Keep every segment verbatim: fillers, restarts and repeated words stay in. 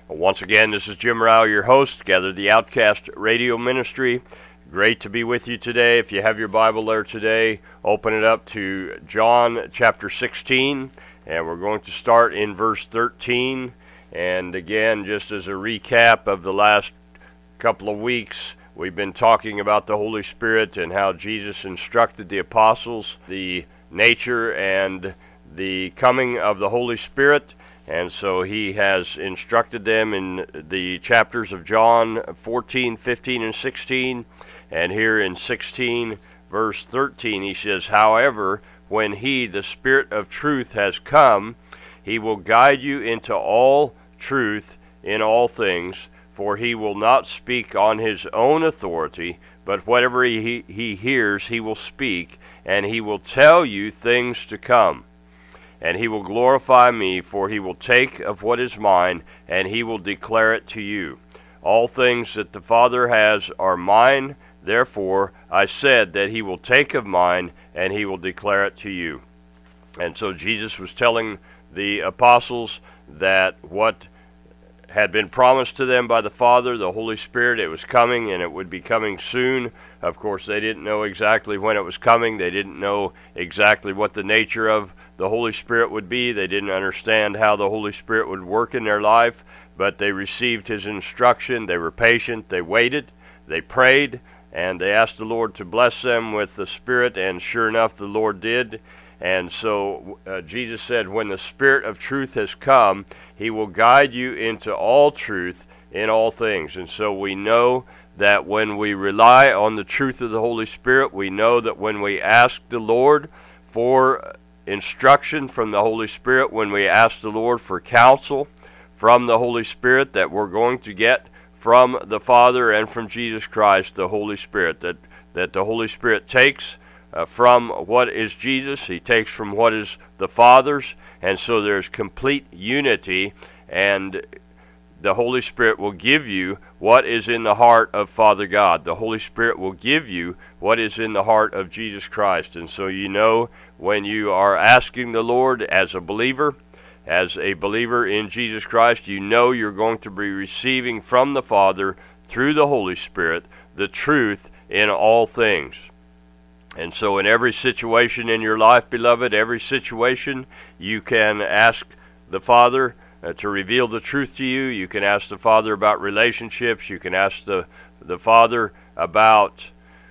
Once again, this is Jim Rao, your host, Gather the Outcast Radio Ministry. Great to be with you today. If you have your Bible there today, open it up to John chapter sixteen, and we're going to start in verse thirteen. And again, just as a recap of the last couple of weeks, we've been talking about the Holy Spirit and how Jesus instructed the apostles, the nature and the coming of the Holy Spirit. And so he has instructed them in the chapters of John fourteen, fifteen, and sixteen. And here in sixteen, verse thirteen, he says, "However, when he, the Spirit of truth, has come, he will guide you into all truth in all things, for he will not speak on his own authority, but whatever he, he hears he will speak, and he will tell you things to come. And he will glorify me, for he will take of what is mine, and he will declare it to you. All things that the Father has are mine, therefore I said that he will take of mine, and he will declare it to you." And so Jesus was telling the apostles that what had been promised to them by the Father, the Holy Spirit, it was coming, and it would be coming soon. Of course, they didn't know exactly when it was coming. They didn't know exactly what the nature of the Holy Spirit would be. They didn't understand how the Holy Spirit would work in their life, but they received his instruction. They were patient. They waited. They prayed, and they asked the Lord to bless them with the Spirit, and sure enough, the Lord did. And so uh, Jesus said, when the Spirit of truth has come, he will guide you into all truth in all things. And so we know that when we rely on the truth of the Holy Spirit, we know that when we ask the Lord for instruction from the Holy Spirit, when we ask the Lord for counsel from the Holy Spirit, that we're going to get from the Father and from Jesus Christ, the Holy Spirit, that, that the Holy Spirit takes Uh, from what is Jesus, he takes from what is the Father's, and so there's complete unity, and the Holy Spirit will give you what is in the heart of Father God. The Holy Spirit will give you what is in the heart of Jesus Christ. And so you know, when you are asking the Lord as a believer, as a believer in Jesus Christ, you know you're going to be receiving from the Father through the Holy Spirit the truth in all things. And so in every situation in your life, beloved, every situation, you can ask the Father uh, to reveal the truth to you. You can ask the Father about relationships. You can ask the, the Father about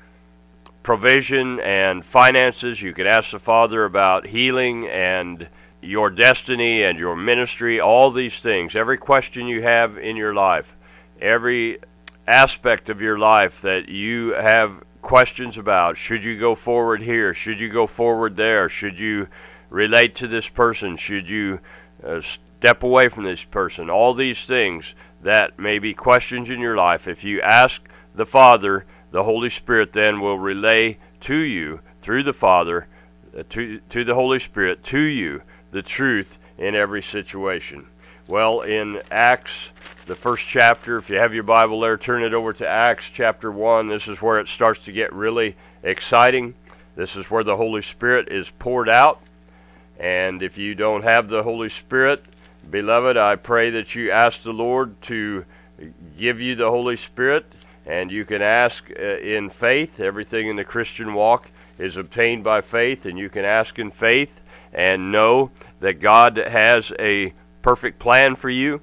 provision and finances. You can ask the Father about healing and your destiny and your ministry, all these things. Every question you have in your life, every aspect of your life that you have questions about. Should you go forward here? Should you go forward there? Should you relate to this person? Should you uh, step away from this person? All these things that may be questions in your life. If you ask the Father, the Holy Spirit then will relay to you through the Father, uh, to, to the Holy Spirit, to you, the truth in every situation. Well, in Acts, the first chapter, if you have your Bible there, turn it over to Acts chapter one. This is where it starts to get really exciting. This is where the Holy Spirit is poured out. And if you don't have the Holy Spirit, beloved, I pray that you ask the Lord to give you the Holy Spirit. And you can ask uh, in faith. Everything in the Christian walk is obtained by faith. And you can ask in faith and know that God has a perfect plan for you,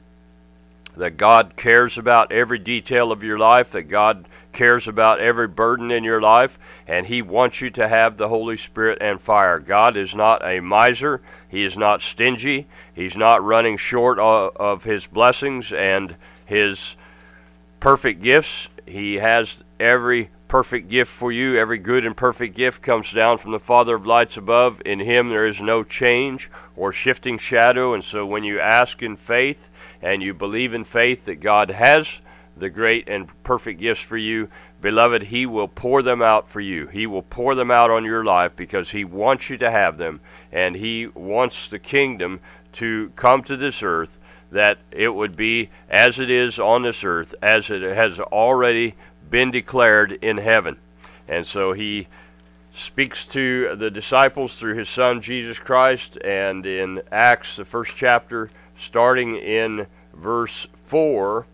that God cares about every detail of your life, that God cares about every burden in your life, and he wants you to have the Holy Spirit and fire. God is not a miser. He is not stingy. He's not running short of, of his blessings and his perfect gifts. He has every perfect gift for you. Every good and perfect gift comes down from the Father of lights above. In him there is no change or shifting shadow. And so when you ask in faith and you believe in faith that God has the great and perfect gifts for you, beloved, he will pour them out for you. He will pour them out on your life because he wants you to have them, and he wants the kingdom to come to this earth, that it would be as it is on this earth, as it has already been declared in heaven. And so he speaks to the disciples through his Son, Jesus Christ, and in Acts, the first chapter, starting in verse four,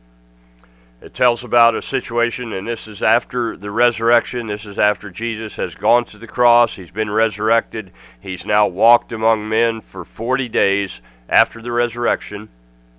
it tells about a situation, and this is after the resurrection. This is after Jesus has gone to the cross. He's been resurrected. He's now walked among men for forty days after the resurrection,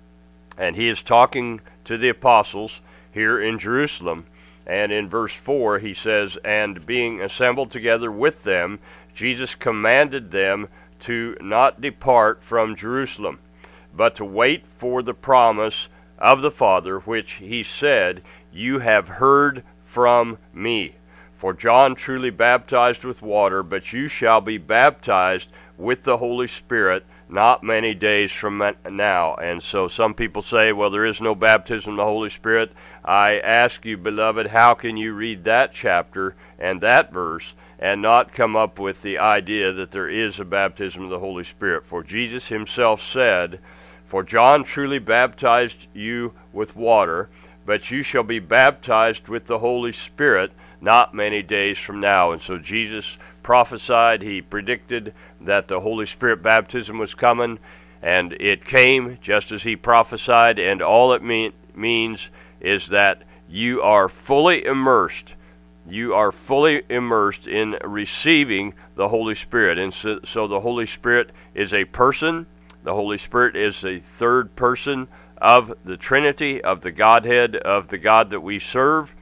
and he is talking to the apostles here in Jerusalem. And in verse four, he says, "And being assembled together with them, Jesus commanded them to not depart from Jerusalem, but to wait for the promise of the Father, which he said, You have heard from me. For John truly baptized with water, but you shall be baptized with the Holy Spirit not many days from now." And so some people say, well, there is no baptism of the Holy Spirit. I ask you, beloved, how can you read that chapter and that verse and not come up with the idea that there is a baptism of the Holy Spirit? For Jesus himself said, "For John truly baptized you with water, but you shall be baptized with the Holy Spirit not many days from now." And so Jesus prophesied, he predicted that the Holy Spirit baptism was coming, and it came just as he prophesied, and all it mean, means is that you are fully immersed. You are fully immersed in receiving the Holy Spirit. And so, so the Holy Spirit is a person. The Holy Spirit is a third person of the Trinity, of the Godhead, of the God that we serve.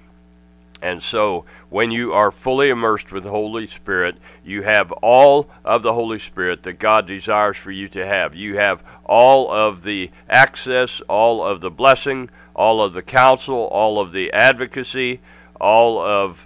And so when you are fully immersed with the Holy Spirit, you have all of the Holy Spirit that God desires for you to have. You have all of the access, all of the blessing, all of the counsel, all of the advocacy, all of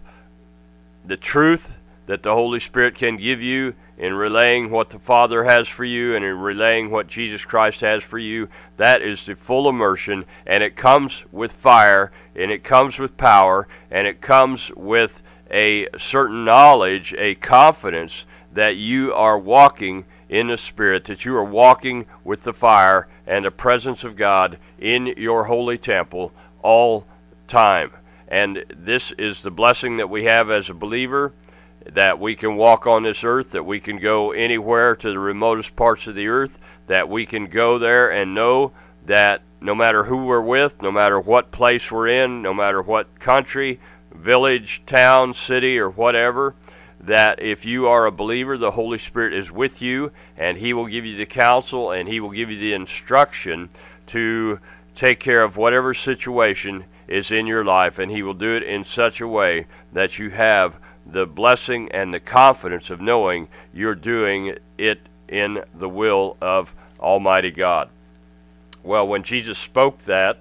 the truth that the Holy Spirit can give you in relaying what the Father has for you and in relaying what Jesus Christ has for you. That is the full immersion, and it comes with fire, and it comes with power, and it comes with a certain knowledge, a confidence that you are walking in the Spirit, that you are walking with the fire and the presence of God in your holy temple all time. And this is the blessing that we have as a believer, that we can walk on this earth, that we can go anywhere to the remotest parts of the earth, that we can go there and know that no matter who we're with, no matter what place we're in, no matter what country, village, town, city, or whatever, that if you are a believer, the Holy Spirit is with you, and he will give you the counsel, and he will give you the instruction to take care of whatever situation is in your life, and he will do it in such a way that you have the blessing and the confidence of knowing you're doing it in the will of Almighty God. Well, when Jesus spoke that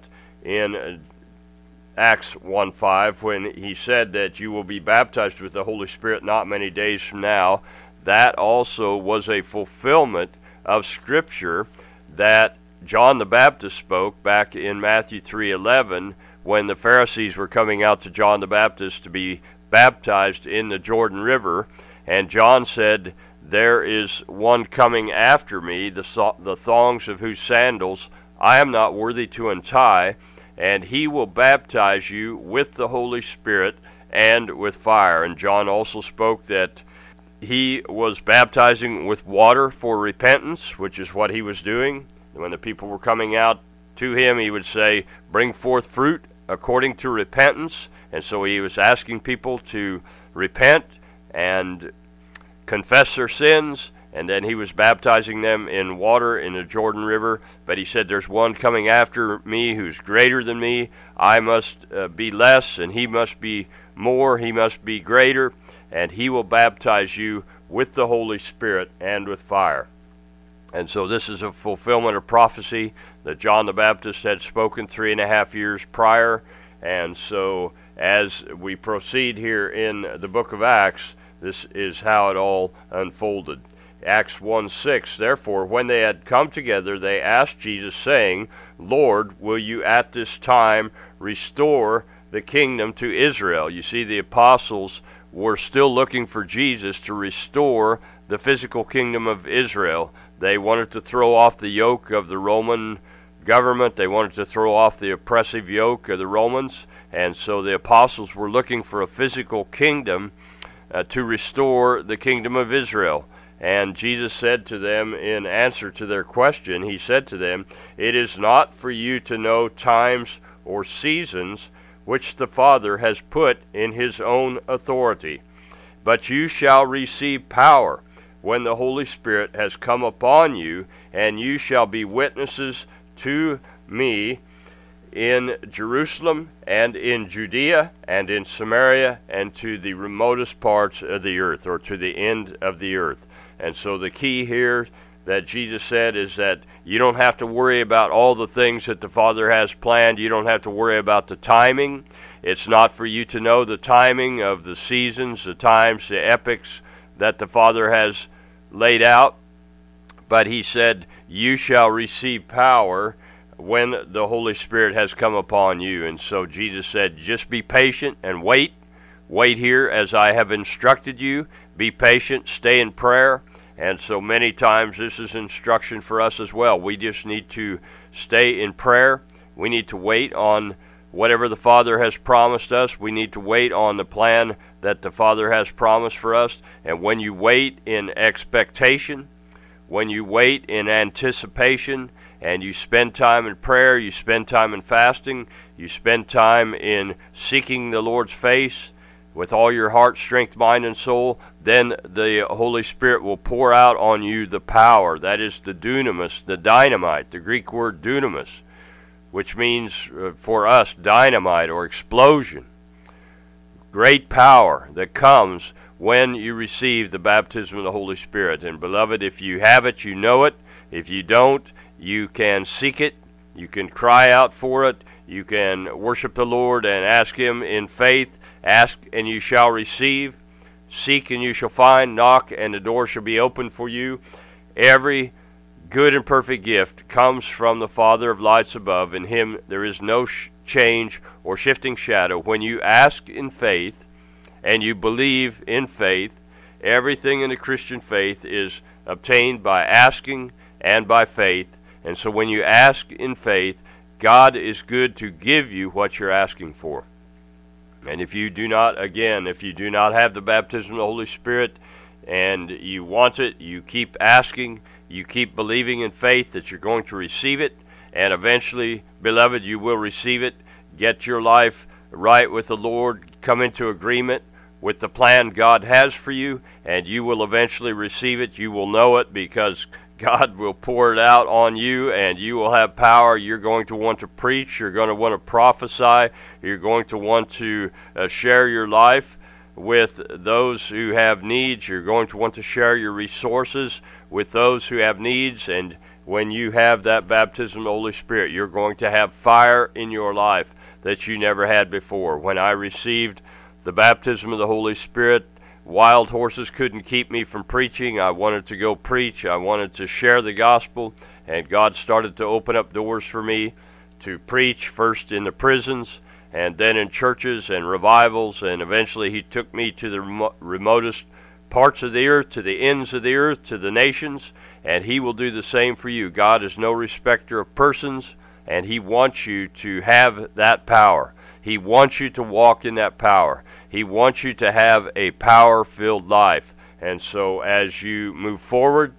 in Acts one five, when he said that you will be baptized with the Holy Spirit not many days from now, that also was a fulfillment of Scripture that John the Baptist spoke back in Matthew three eleven, when the Pharisees were coming out to John the Baptist to be baptized in the Jordan River, and John said, "There is one coming after me, the, so- the thongs of whose sandals I am not worthy to untie, and he will baptize you with the Holy Spirit and with fire." And John also spoke that he was baptizing with water for repentance, which is what he was doing. When the people were coming out to him, he would say, "Bring forth fruit according to repentance." And so he was asking people to repent and confess their sins, and then he was baptizing them in water in the Jordan River. But he said, "There's one coming after me who's greater than me. I must uh, be less, and he must be more. He must be greater, and he will baptize you with the Holy Spirit and with fire." And so this is a fulfillment of prophecy that John the Baptist had spoken three and a half years prior. And so as we proceed here in the book of Acts, this is how it all unfolded. Acts one six, "Therefore, when they had come together, they asked Jesus, saying, Lord, will you at this time restore the kingdom to Israel?" You see, the apostles were still looking for Jesus to restore the physical kingdom of Israel. They wanted to throw off the yoke of the Roman government. They wanted to throw off the oppressive yoke of the Romans. And so the apostles were looking for a physical kingdom uh, to restore the kingdom of Israel. And Jesus said to them in answer to their question, he said to them, "It is not for you to know times or seasons which the Father has put in his own authority, but you shall receive power when the Holy Spirit has come upon you, and you shall be witnesses to me in Jerusalem and in Judea and in Samaria and to the remotest parts of the earth," or to the end of the earth. And so the key here that Jesus said is that you don't have to worry about all the things that the Father has planned. You don't have to worry about the timing. It's not for you to know the timing of the seasons, the times, the epochs that the Father has laid out. But he said, you shall receive power when the Holy Spirit has come upon you. And so Jesus said, just be patient and wait. Wait here as I have instructed you. Be patient, stay in prayer. And so many times this is instruction for us as well. We just need to stay in prayer. We need to wait on whatever the Father has promised us. We need to wait on the plan that the Father has promised for us. And when you wait in expectation, when you wait in anticipation, and you spend time in prayer, you spend time in fasting, you spend time in seeking the Lord's face with all your heart, strength, mind, and soul, then the Holy Spirit will pour out on you the power. That is the dunamis, the dynamite, the Greek word dunamis, which means uh, for us dynamite or explosion. Great power that comes when you receive the baptism of the Holy Spirit. And beloved, if you have it, you know it. If you don't, you can seek it. You can cry out for it. You can worship the Lord and ask Him in faith. Ask and you shall receive. Seek and you shall find. Knock and the door shall be opened for you. Every good and perfect gift comes from the Father of lights above. In Him there is no sh- change or shifting shadow. When you ask in faith and you believe in faith, everything in the Christian faith is obtained by asking and by faith. And so when you ask in faith, God is good to give you what you're asking for. And if you do not, again, if you do not have the baptism of the Holy Spirit and you want it, you keep asking, you keep believing in faith that you're going to receive it, and eventually, beloved, you will receive it. Get your life right with the Lord, come into agreement with the plan God has for you, and you will eventually receive it. You will know it because God will pour it out on you, and you will have power. You're going to want to preach. You're going to want to prophesy. You're going to want to uh, share your life with those who have needs. You're going to want to share your resources with those who have needs. And when you have that baptism of the Holy Spirit, you're going to have fire in your life that you never had before. When I received the baptism of the Holy Spirit, wild horses couldn't keep me from preaching. I wanted to go preach. I wanted to share the gospel. And God started to open up doors for me to preach, first in the prisons and then in churches and revivals. And eventually He took me to the remo- remotest parts of the earth, to the ends of the earth, to the nations. And He will do the same for you. God is no respecter of persons, and He wants you to have that power. He wants you to walk in that power. He wants you to have a power-filled life. And so as you move forward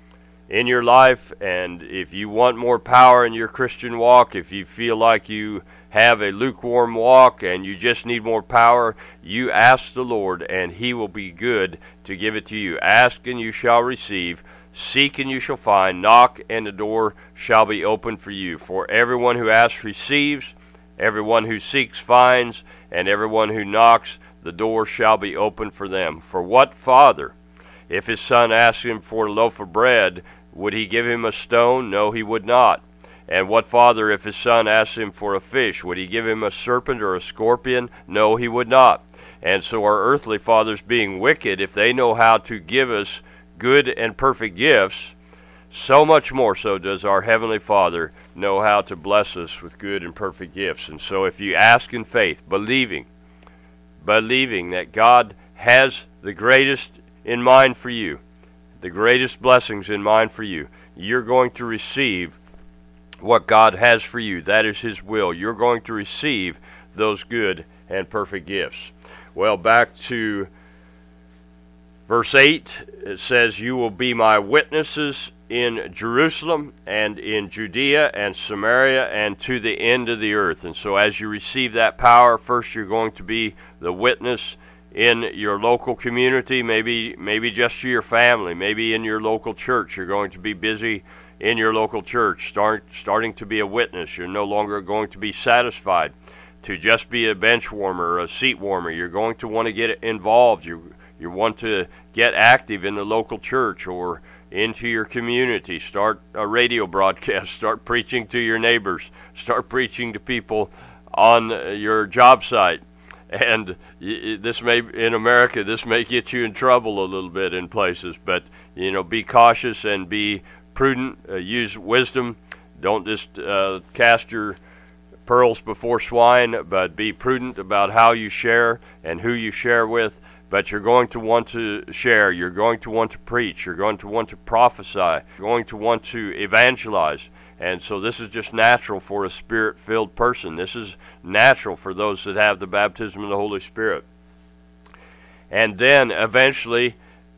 in your life, and if you want more power in your Christian walk, if you feel like you have a lukewarm walk and you just need more power, you ask the Lord, and He will be good to give it to you. Ask and you shall receive. Seek and you shall find. Knock and the door shall be opened for you. For everyone who asks receives. Everyone who seeks finds, and everyone who knocks, the door shall be opened for them. For what father, if his son asked him for a loaf of bread, would he give him a stone? No, he would not. And what father, if his son asked him for a fish, would he give him a serpent or a scorpion? No, he would not. And so our earthly fathers, being wicked, if they know how to give us good and perfect gifts, so much more so does our Heavenly Father know how to bless us with good and perfect gifts. And so if you ask in faith, believing, believing that God has the greatest in mind for you, the greatest blessings in mind for you, you're going to receive what God has for you. That is His will. You're going to receive those good and perfect gifts. Well, back to Verse eight, it says, "You will be my witnesses in Jerusalem and in Judea and Samaria and to the end of the earth." And so as you receive that power, first you're going to be the witness in your local community, maybe maybe just to your family, maybe in your local church. You're going to be busy in your local church, start, starting to be a witness. You're no longer going to be satisfied to just be a bench warmer or a seat warmer. You're going to want to get involved. You you want to get active in the local church or into your community. Start a radio broadcast. Start preaching to your neighbors. Start preaching to people on your job site. And this may, in America, this may get you in trouble a little bit in places. But, you know, be cautious and be prudent. Uh, use wisdom. Don't just uh, cast your pearls before swine, but be prudent about how you share and who you share with. But you're going to want to share. You're going to want to preach. You're going to want to prophesy. You're going to want to evangelize. And so this is just natural for a Spirit-filled person. This is natural for those that have the baptism of the Holy Spirit. And then eventually,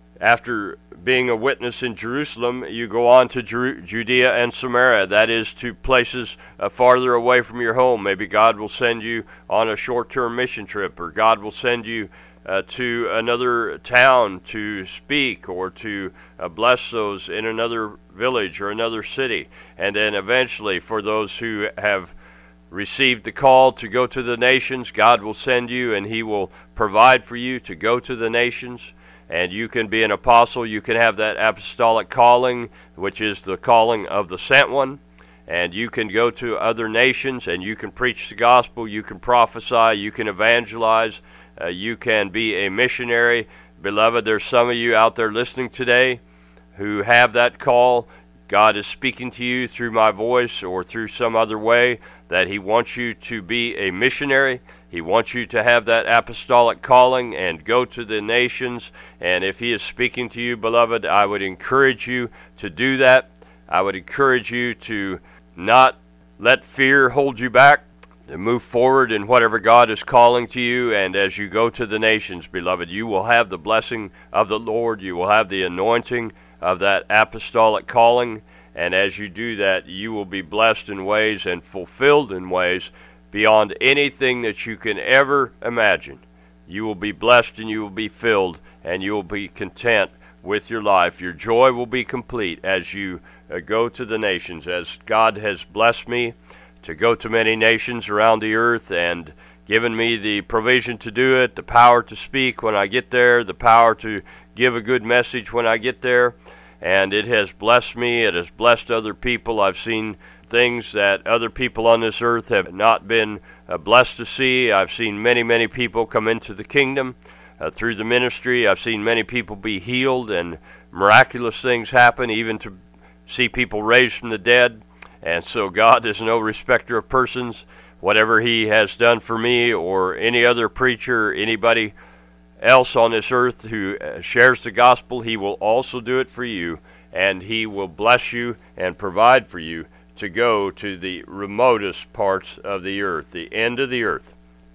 after being a witness in Jerusalem, you go on to Ju- Judea and Samaria. That is to places uh, farther away from your home. Maybe God will send you on a short-term mission trip, or God will send you Uh, to another town to speak or to uh, bless those in another village or another city. And then eventually, for those who have received the call to go to the nations, God will send you and He will provide for you to go to the nations. And you can be an apostle. You can have that apostolic calling, which is the calling of the sent one. And you can go to other nations and you can preach the gospel. You can prophesy. You can evangelize. Uh, you can be a missionary. Beloved, there's some of you out there listening today who have that call. God is speaking to you through my voice or through some other way that He wants you to be a missionary. He wants you to have that apostolic calling and go to the nations. And if He is speaking to you, beloved, I would encourage you to do that. I would encourage you to not let fear hold you back, to move forward in whatever God is calling to you. And as you go to the nations, beloved, you will have the blessing of the Lord. You will have the anointing of that apostolic calling. And as you do that, you will be blessed in ways and fulfilled in ways beyond anything that you can ever imagine. You will be blessed and you will be filled and you will be content with your life. Your joy will be complete as you uh, go to the nations. As God has blessed me to go to many nations around the earth and given me the provision to do it, the power to speak when I get there, the power to give a good message when I get there. And it has blessed me. It has blessed other people. I've seen things that other people on this earth have not been uh, blessed to see. I've seen many, many people come into the kingdom uh, through the ministry. I've seen many people be healed and miraculous things happen, even to see people raised from the dead. And so God is no respecter of persons. Whatever He has done for me or any other preacher, anybody else on this earth who shares the gospel, He will also do it for you. And He will bless you and provide for you to go to the remotest parts of the earth, the end of the earth.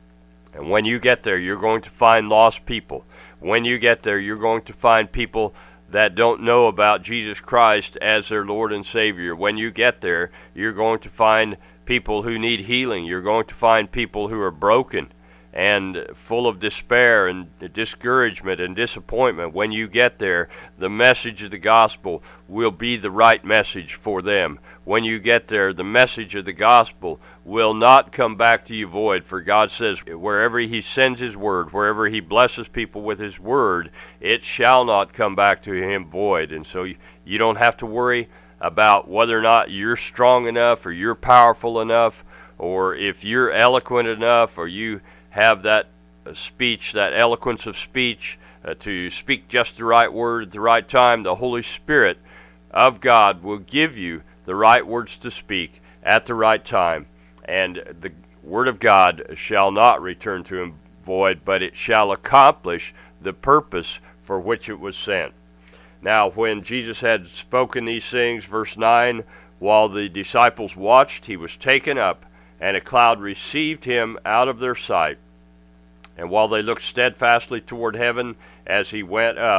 And when you get there, you're going to find lost people. When you get there, you're going to find people that don't know about Jesus Christ as their Lord and Savior. When you get there, you're going to find people who need healing. You're going to find people who are broken and full of despair and discouragement and disappointment. When you get there, the message of the gospel will be the right message for them. When you get there, the message of the gospel will not come back to you void, for God says wherever He sends His word, wherever He blesses people with His word, it shall not come back to Him void. And so you don't have to worry about whether or not you're strong enough or you're powerful enough, or if you're eloquent enough or you have that uh, speech, that eloquence of speech, uh, to speak just the right word at the right time. The Holy Spirit of God will give you the right words to speak at the right time. And the Word of God shall not return to Him void, but it shall accomplish the purpose for which it was sent. Now, when Jesus had spoken these things, verse nine, while the disciples watched, He was taken up, and a cloud received Him out of their sight. And while they looked steadfastly toward heaven as He went up,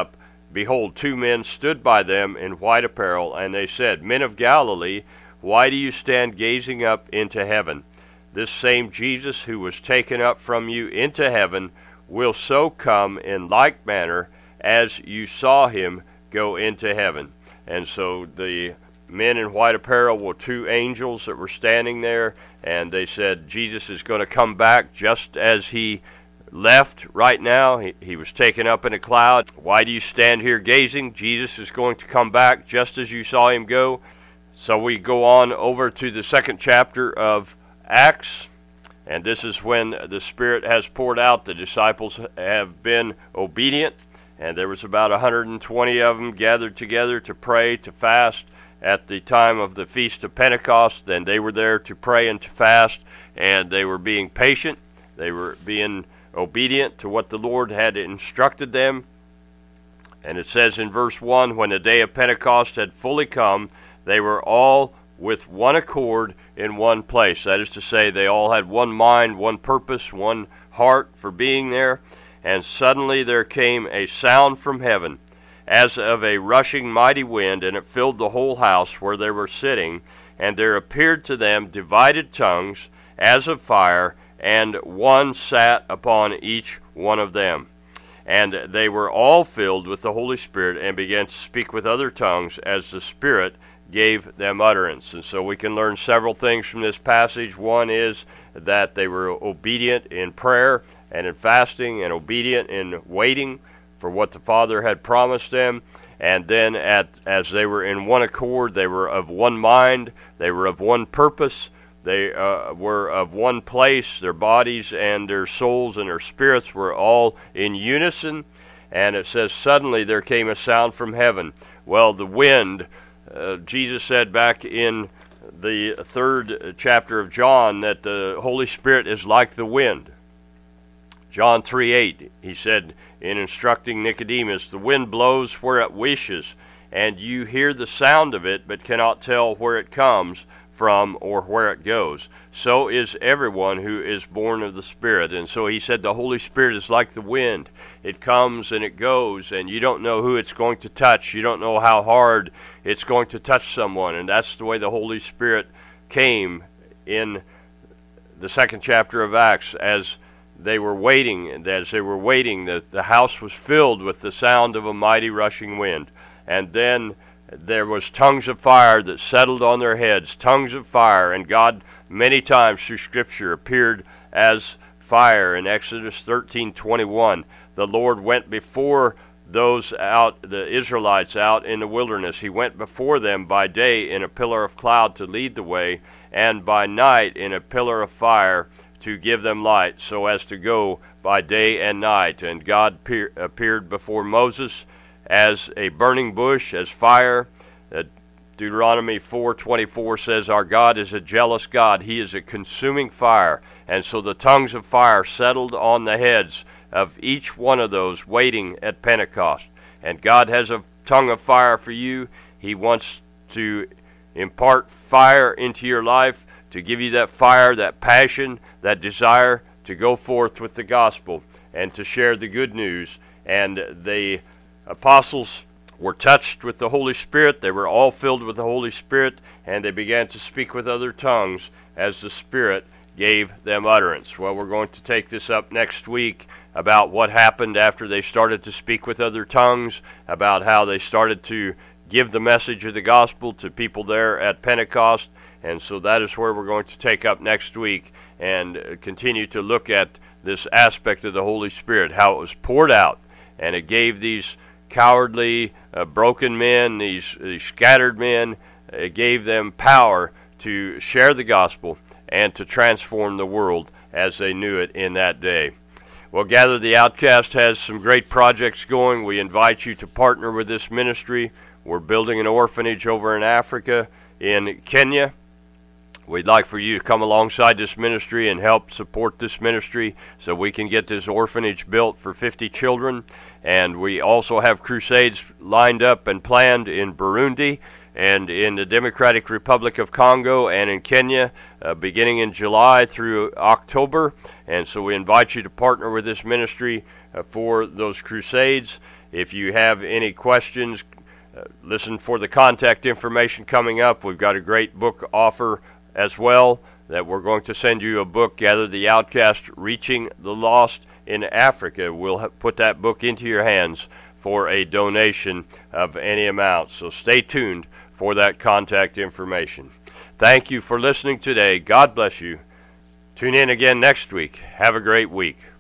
behold, two men stood by them in white apparel, and they said, Men of Galilee, why do you stand gazing up into heaven? This same Jesus who was taken up from you into heaven will so come in like manner as you saw him go into heaven. And so the men in white apparel were two angels that were standing there, and they said, Jesus is going to come back just as he left right now. He, he was taken up in a cloud. Why do you stand here gazing? Jesus is going to come back just as you saw him go. So we go on over to the second chapter of Acts, and this is when the Spirit has poured out. The disciples have been obedient, and there was about one hundred twenty of them gathered together to pray, to fast at the time of the Feast of Pentecost, and they were there to pray and to fast, and they were being patient. They were being obedient to what the Lord had instructed them. And it says in verse one, when the day of Pentecost had fully come, they were all with one accord in one place. That is to say, they all had one mind, one purpose, one heart for being there. And suddenly there came a sound from heaven, as of a rushing mighty wind, and it filled the whole house where they were sitting. And there appeared to them divided tongues, as of fire, and one sat upon each one of them. And they were all filled with the Holy Spirit, and began to speak with other tongues, as the Spirit gave them utterance. And so we can learn several things from this passage. One is that they were obedient in prayer and in fasting, and obedient in waiting for what the Father had promised them. And then at, as they were in one accord, they were of one mind, they were of one purpose, they uh, were of one place. Their bodies and their souls and their spirits were all in unison. And it says, suddenly there came a sound from heaven. Well, the wind, uh, Jesus said back in the third chapter of John that the Holy Spirit is like the wind. John three eight, he said in instructing Nicodemus, the wind blows where it wishes, and you hear the sound of it, but cannot tell where it comes from or where it goes. So is everyone who is born of the Spirit. And so he said the Holy Spirit is like the wind. It comes and it goes, and you don't know who it's going to touch. You don't know how hard it's going to touch someone. And that's the way the Holy Spirit came in the second chapter of Acts. As they were waiting, and as they were waiting, the, the house was filled with the sound of a mighty rushing wind. And then there was tongues of fire that settled on their heads, tongues of fire, and God many times through Scripture appeared as fire. In Exodus thirteen twenty-one, the Lord went before those out, the Israelites out in the wilderness. He went before them by day in a pillar of cloud to lead the way, and by night in a pillar of fire to give them light, so as to go by day and night. And God pe- appeared before Moses as a burning bush, as fire. Uh, Deuteronomy four twenty-four says, our God is a jealous God. He is a consuming fire. And so the tongues of fire settled on the heads of each one of those waiting at Pentecost. And God has a tongue of fire for you. He wants to impart fire into your life, to give you that fire, that passion, that desire to go forth with the gospel and to share the good news. And the apostles were touched with the Holy Spirit. They were all filled with the Holy Spirit, and they began to speak with other tongues as the Spirit gave them utterance. Well, we're going to take this up next week about what happened after they started to speak with other tongues, about how they started to give the message of the gospel to people there at Pentecost. And so that is where we're going to take up next week and continue to look at this aspect of the Holy Spirit, how it was poured out, and it gave these cowardly, uh, broken men, these, these scattered men, it gave them power to share the gospel and to transform the world as they knew it in that day. Well, Gather the Outcast has some great projects going. We invite you to partner with this ministry. We're building an orphanage over in Africa, in Kenya. We'd like for you to come alongside this ministry and help support this ministry so we can get this orphanage built for fifty children. And we also have crusades lined up and planned in Burundi and in the Democratic Republic of Congo and in Kenya, uh, beginning in July through October. And so we invite you to partner with this ministry uh, for those crusades. If you have any questions, uh, listen for the contact information coming up. We've got a great book offer as well, that we're going to send you a book, Gather the Outcast, Reaching the Lost in Africa. We'll ha- put that book into your hands for a donation of any amount. So stay tuned for that contact information. Thank you for listening today. God bless you. Tune in again next week. Have a great week.